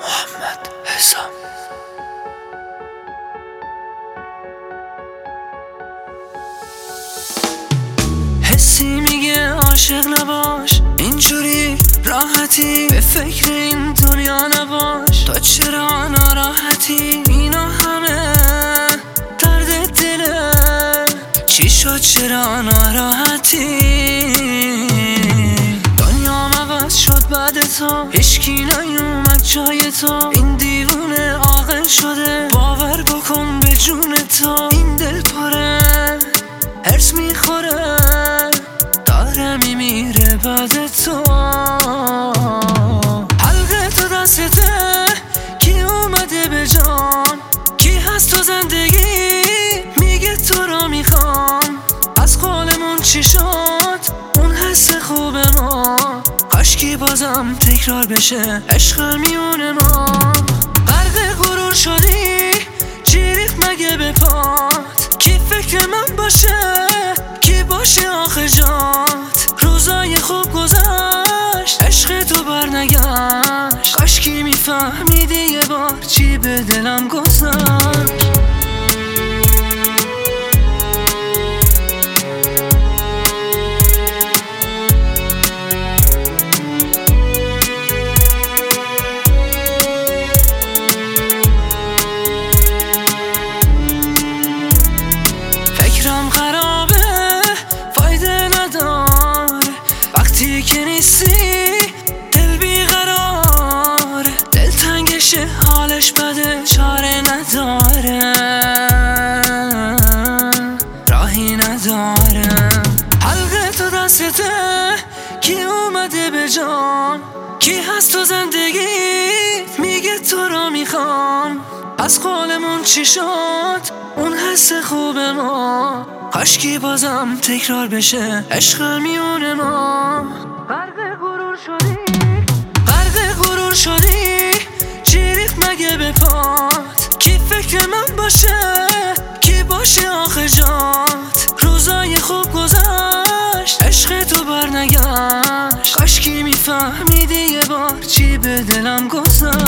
محمد حسام. حسی میگه عاشق نباش، اینجوری راحتی به فکر این دنیا نباش. تو چرا ناراحتی؟ اینا همه درد دله، چی شد چرا ناراحتی؟ دنیا عوض شد بعد تو، هیچکی نیومد جای تو. این دیوونه عاقل شده، باور بکن به جون تو. این دل پره هرس میخوره، داره میمیره بعد تو. حلقه تو دستته، کی اومده به جان؟ کی هست تو زندگی؟ میگه تو رو میخوام. از قولمون چی شد؟ اون حس خوب ما، کاشکی بازم تکرار بشه عشق میون ما. غرق غرور شدی، چی ریخت مگه به پات؟ کی فکر من باشه؟ کی باشه آخه جات؟ روزای خوب گذشت، عشق تو برنگشت. کاشکی میفهمیدی یه بار چی به دلم گذشت. فکرم خرابه، فایده نداره وقتی که نیستی. دل بیقراره، دل تنگشه، حالش بده، چاره نداره، راهی نداره. حلقه تو دستته، کی اومده به جان؟ کی هست تو زندگی؟ میگه تو رو میخوام. از قولمون چی شد؟ اون حس خوب ما، کاشکی بازم تکرار بشه عشق میون ما. غرق غرور شدی، غرق غرور شدی، چی ریخت مگه به پات؟ کی فکر من باشه؟ کی باشه آخه جات؟ روزای خوب گذشت، عشق تو برنگشت. کاشکی میفهمیدی یه بار چی به دلم گذشت.